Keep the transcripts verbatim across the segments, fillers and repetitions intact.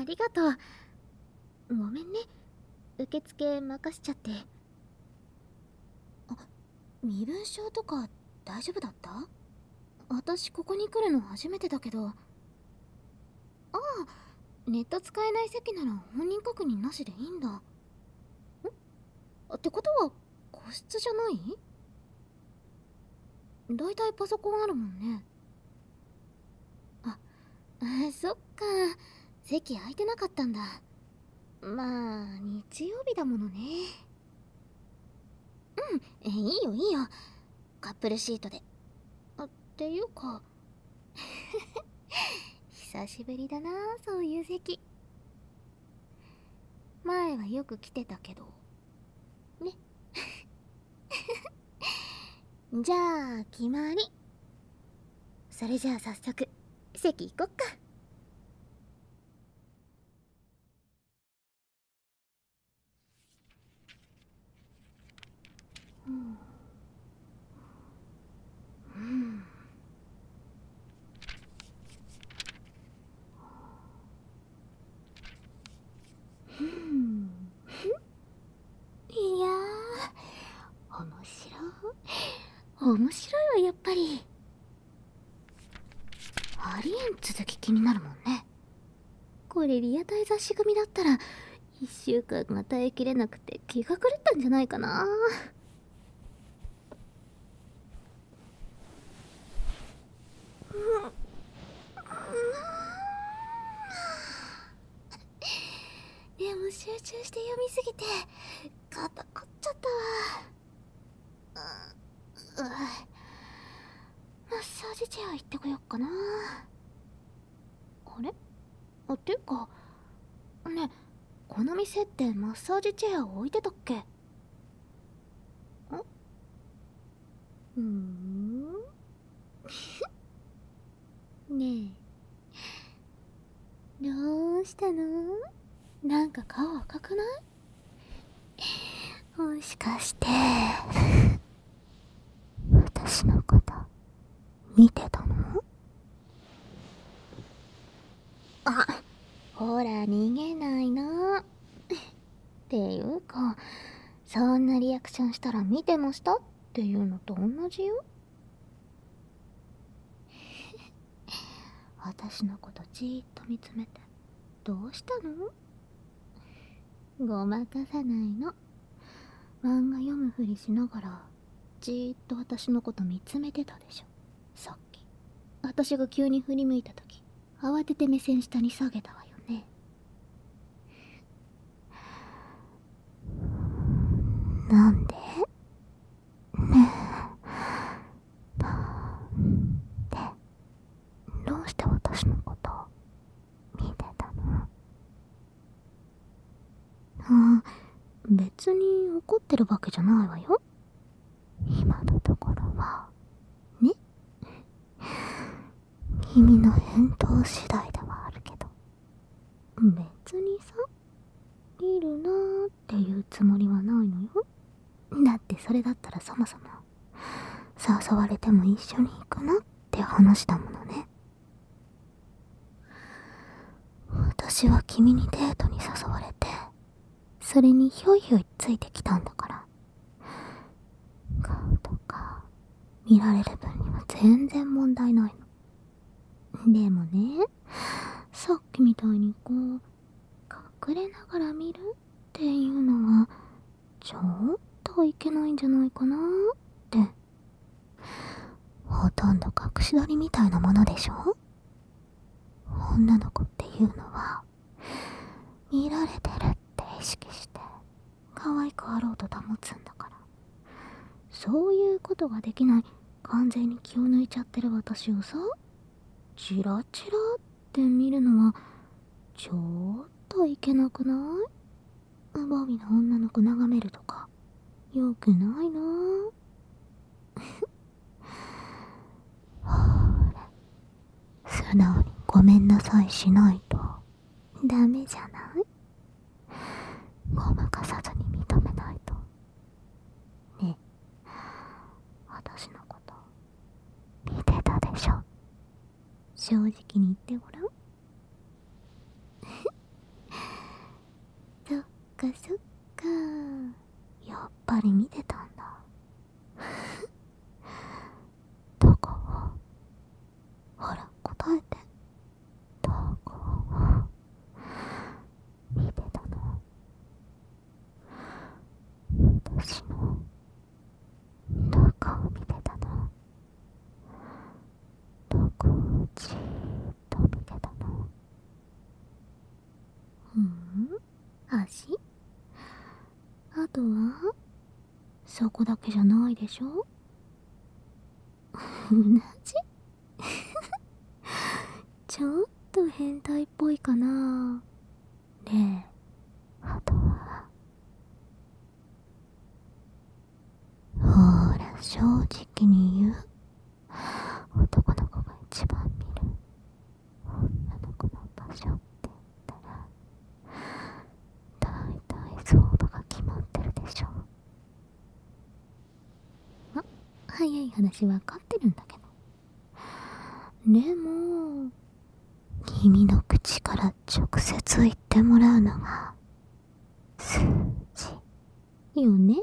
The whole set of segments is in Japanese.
りがとう。ごめんね、受付任しちゃって。あ、身分証とか大丈夫だった？私ここに来るの初めてだけど。ああ、ネット使えない席なら本人確認なしでいいんだ。ん？ってことは個室じゃない？だいたいパソコンあるもんね。あ、あ、そっか、席空いてなかったんだ。まあ日曜日だものね。うん、え、いいよいいよ、カップルシートで。あ、っていうか久しぶりだな、そういう席。前はよく来てたけどね。じゃあ決まり。それじゃあ早速席行こっか。うんうんうんいやー、面白い面白いわやっぱり。ありえん続き気になるもんね。これリアタイ雑誌組だったらいっしゅうかんが耐えきれなくて気が狂ったんじゃないかな。うんでも集中して読みすぎて肩凝っちゃったわ。ううマッサージチェア行ってこよっかな。あれ、あ、っていうかね、この店ってマッサージチェア置いてたっけ？ん？うーんねえ、どうしたの？なんか顔赤くない？もしかして私のこと見てたの？あ、ほら逃げないの。っていうか、そんなリアクションしたら見てましたっていうのと同じよ。私のことじーっと見つめてどうしたの？ごまかさないの。漫画読むふりしながらじーっと私のこと見つめてたでしょ、さっき。私が急に振り向いた時慌てて目線下に下げたわよね。なんで？ねえ、なんでどうして私のこと見てたの？あ、別に怒ってるわけじゃないわよ、今のところはね。君の返答次第ではあるけど、別にさ、いるなーっていうつもりはないのよ。だってそれだったらそもそも誘われても一緒に行くなって話だものね。私は君にデートに誘われて、それにひょいひょいついてきたんだから、顔とか見られる分には全然問題ないの。でもね、さっきみたいにこう隠れながら見るっていうのはちょっといけないんじゃないかなって。ほとんど隠し撮りみたいなものでしょ。女の子っていうのは見られてるって意識して可愛くあろうと保つんだから、そういうことができない完全に気を抜いちゃってる私をさ、チラチラって見るのはちょっといけなくない？無防備な女の子眺めるとかよくないなぁ。ほら、素直にごめんなさいしないとダメじゃない？ごまかさずに認めないと。ねえ、私のこと見てたでしょ？正直に言ってごらん。 かそっか。やっぱり見てたんだ。どこ？ほら答えて。どこ？見てたの？私のどこを見てたの？どこをじーっと見てたの？ふん？足？あとはそこだけじゃないでしょ？うなじ？ちょっと変態っぽいかな。で、あとはほーら正直に言う。男の子が一番見る女の子の場所って言ったらだいたい相場が決まってるでしょ。ま、早い話わかってるんだけど。でも君の口から直接言ってもらうのが数字よね。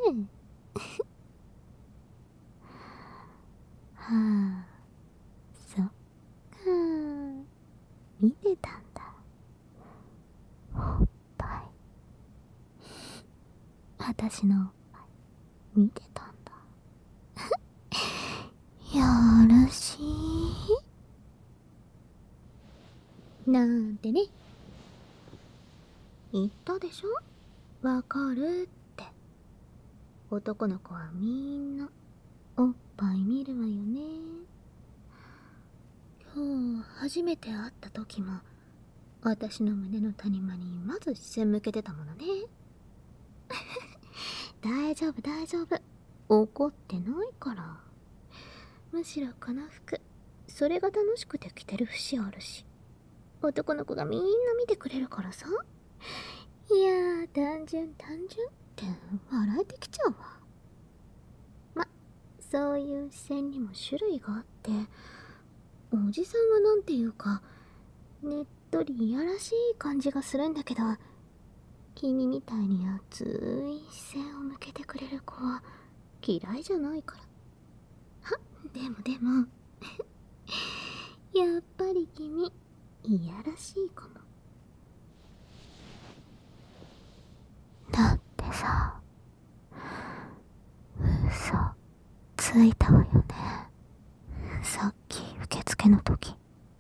はあ、そっか。見てたんだ。おっぱい。私のおっぱい見てたんだ。よろしいなんてね。言ったでしょ、わかるって。男の子はみんなおっぱい見るわよね。今日初めて会った時も私の胸の谷間にまず視線向けてたものね。大丈夫大丈夫、怒ってないから。むしろこの服それが楽しくて着てる節あるし、男の子がみんな見てくれるからさ。いやー、単純単純って笑えてきちゃうわ。ま、そういう視線にも種類があって、おじさんはなんていうかねっとりいやらしい感じがするんだけど、君みたいに熱い視線を向けてくれる子は嫌いじゃないから。は、でもでもやっぱり君いやらしいかも。だってさ、嘘ついたわよね。さっき受付の時、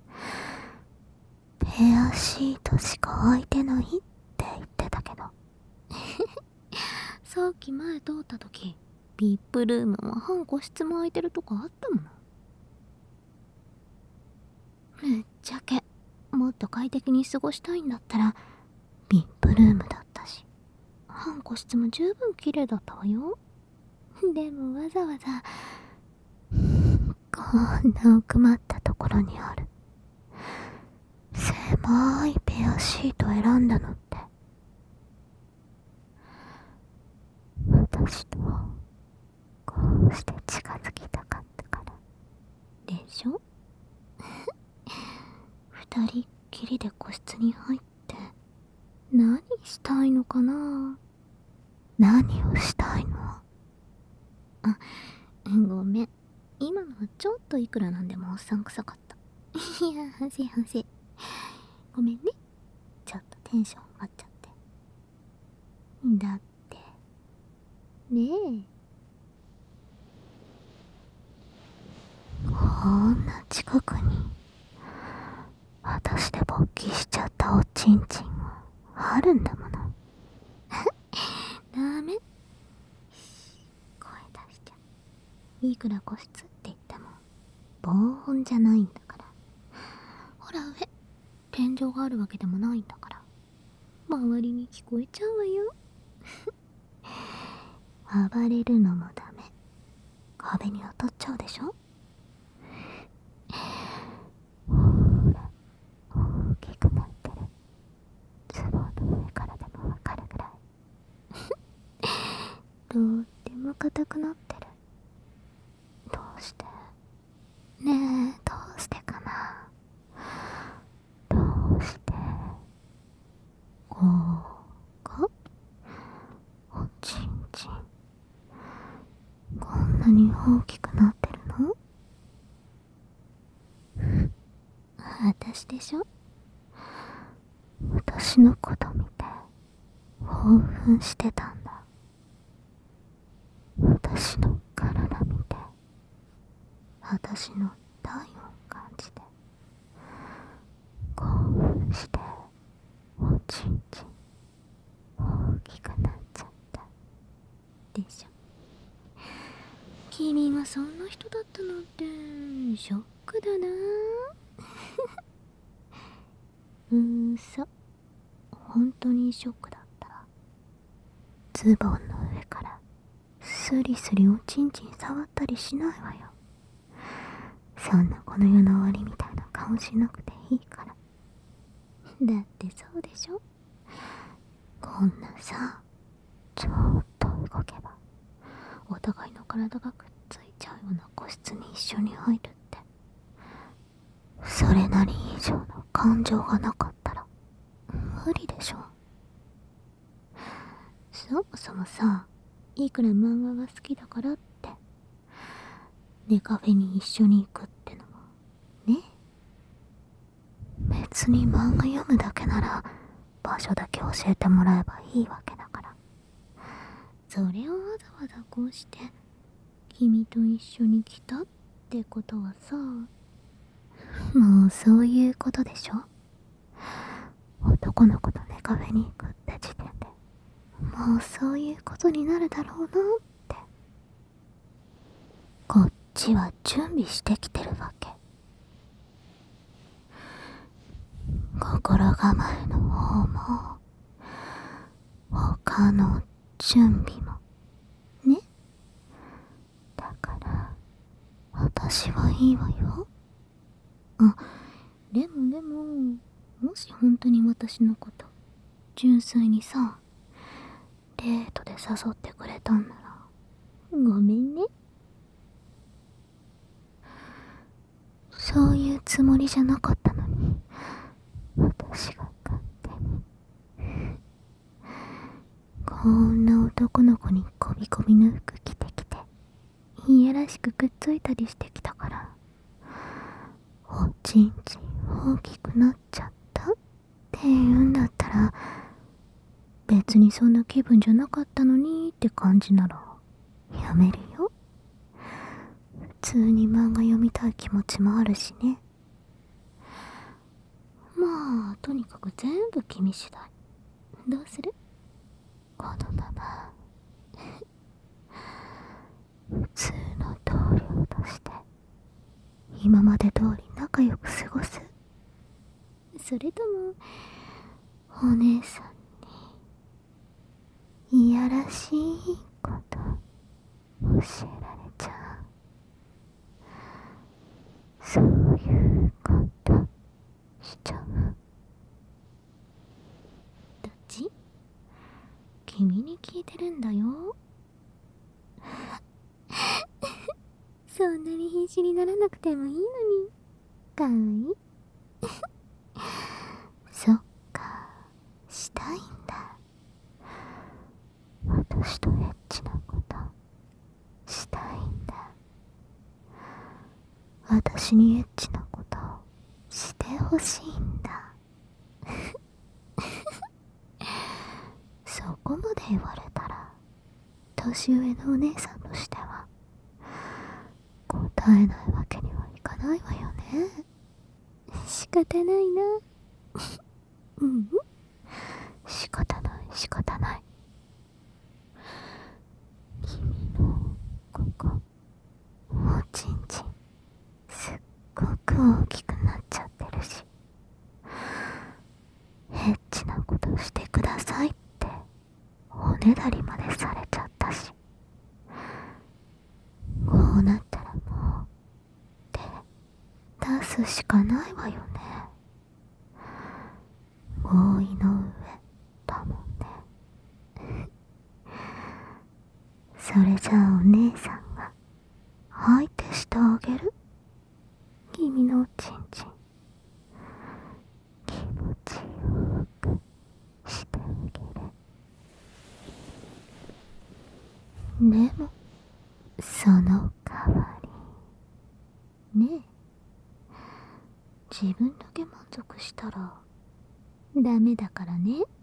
ペアシートしか空いてないって言ってたけど。さっき前通った時、ビップルームも半個室も空いてるとこあったもの。ぶっちゃけもっと快適に過ごしたいんだったらビップルームだったし、半個室も十分綺麗だったわよ。でもわざわざこんな奥まったところにある狭いペアシート選んだのって私とこうして近づきたかったからでしょ。二人っきりで個室に入って何したいのかな。何をしたいの。あ、ごめん、今のはちょっといくらなんでもおっさんくさかった。いや、反省反省。ごめんね、ちょっとテンション上がっちゃって。だってねえ、こんな近くに私で勃起しちゃったおちんちんがあるんだもの。ダメ、声出しちゃう。いくら個室って言っても防音じゃないんだから。ほら上、天井があるわけでもないんだから、周りに聞こえちゃうわよ。暴れるのもダメ、壁に当たっちゃうでしょ。ほら大きくなってる。ズボンの上からでもわかるぐらい。とっても硬くなってる。どうしてねえ、どうしてかな。どうしてこうか。 大きくなってるの？私でしょ？私のこと見て興奮してたんだ。私の体見て私の体温感じて興奮しておちんちん大きくなっちゃったでしょ。君がそんな人だったなんてショックだな。うーそ、本当にショックだった。ズボンの上からスリスリおちんちん触ったりしないわよ。そんなこの世の終わりみたいな顔しなくていいから。だってそうでしょ。こんなさ、ちょっと動けばお互いの体がくっついちゃうような個室に一緒に入るって、それなり以上の感情がなかったら無理でしょ。そもそもさ、いくら漫画が好きだからってネカフェに一緒に行くってのもね。別に漫画読むだけなら場所だけ教えてもらえばいいわけだから、それをわざわざこうして君と一緒に来たってことはさ、もうそういうことでしょ。男の子とネカフェに行くって時点でもうそういうことになるだろうなって、こっちは準備してきてるわけ。心構えの方も他の準備もね。だから私はいいわよ。あ、でもでももし本当に私のこと純粋にさデートで誘ってくれたんならごめんね。そういうつもりじゃなかったのに私が勝手にこんな男の子にこびこびの服着てきていやらしくくっついたりしてきたから、おちんちん大きくなっちゃったって言うんだったら別にそんな気分じゃなかったのにって感じならやめるよ。普通に漫画読みたい気持ちもあるしね。まあとにかく全部君次第。どうする？このまま普通の同僚として今まで通り仲良く過ごす？それともお姉さんにいやらしいこと教えられちゃう？そういうことしちゃう？どっち？君に聞いてるんだよ。そんなに必死にならなくてもいいのに。かわいい。そっか、したいんだ。私とエッチなことしたいんだ。私にエッチなことしてほしいんだ。そこまで言われたら年上のお姉さんとしては答えないわけにはいかないわよね。仕方ないな。うん、仕方ない仕方ない。君のここおちんちんすっごく大きくなっちゃってるし、エッチなことしてくださいっておねだりまでされちゃったし、こうなったらもう手出すしかないわよね。合意の上だもんね。それじゃあお姉さんが相手してあげる？君のおちんちん気持ちよくしてあげる。でもその代自分だけ満足したらダメだからね。